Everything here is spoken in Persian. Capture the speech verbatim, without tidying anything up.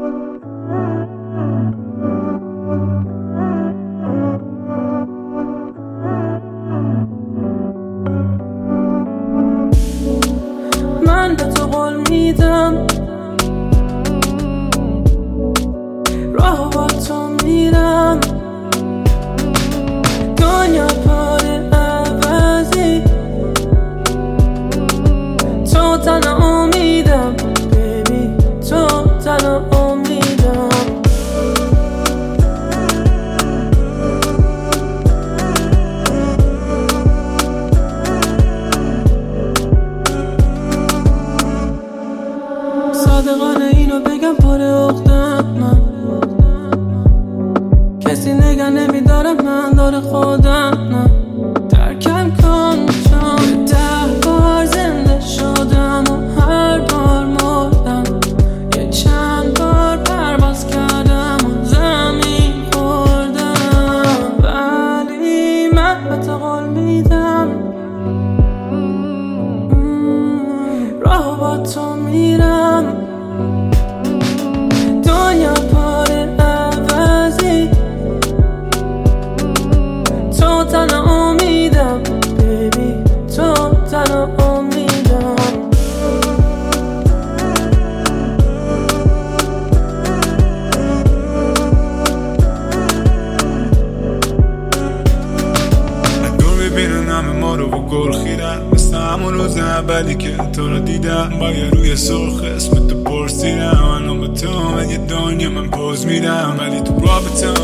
من به تو قول میدم راه با تو میرم، دنیا پر عوضی، تو تنها امیدم بیبی، تو تنها امیدم. صادقانه اینو بگم پر عقدم من، کسی نگه نمیداره من داره خودم نه. درکم کن چون ده بار زنده شدم و هر بار مردم، یه چند بار پرواز کردم و زمین خوردم، ولی من به تو قول میدم راه با تو میرم، دنیا پر عوضی، تو تنها امیدم بیبی، تو تنها امیدم. دور ببینن همه ما رو با گل خیرن، مثل همون روز اولی که تو رو دیدم، با یه روی سرخ اسم تو پرسیدم، الان به تو من یه دنیا من پوز میدم، ولی تو رابطه